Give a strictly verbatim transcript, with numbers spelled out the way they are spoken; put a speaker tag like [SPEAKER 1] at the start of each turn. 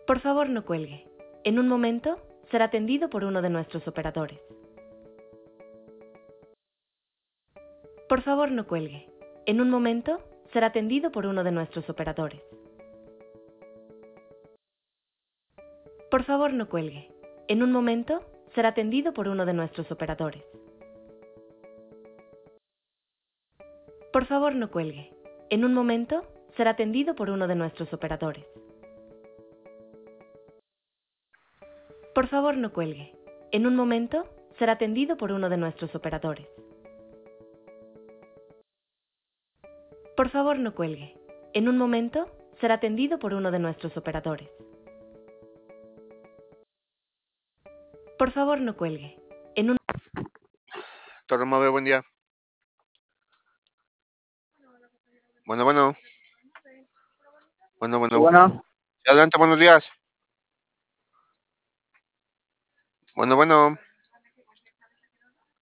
[SPEAKER 1] Por favor, no cuelgue. En un momento será atendido por uno de nuestros operadores. Por favor, no cuelgue. En un momento será atendido por uno de nuestros operadores. Por favor, no cuelgue. En un momento será atendido por uno de nuestros operadores. Por favor, no cuelgue. En un momento será atendido por uno de nuestros operadores. Por favor, no cuelgue. En un momento será atendido por uno de nuestros operadores. Por favor, no cuelgue. En un momento será atendido por uno de nuestros operadores. Por favor, no cuelgue. En un...
[SPEAKER 2] Torre Móvil, buen día. Bueno, bueno. Bueno, bueno.
[SPEAKER 3] Bueno,
[SPEAKER 2] Adelante, buenos días. Bueno, bueno.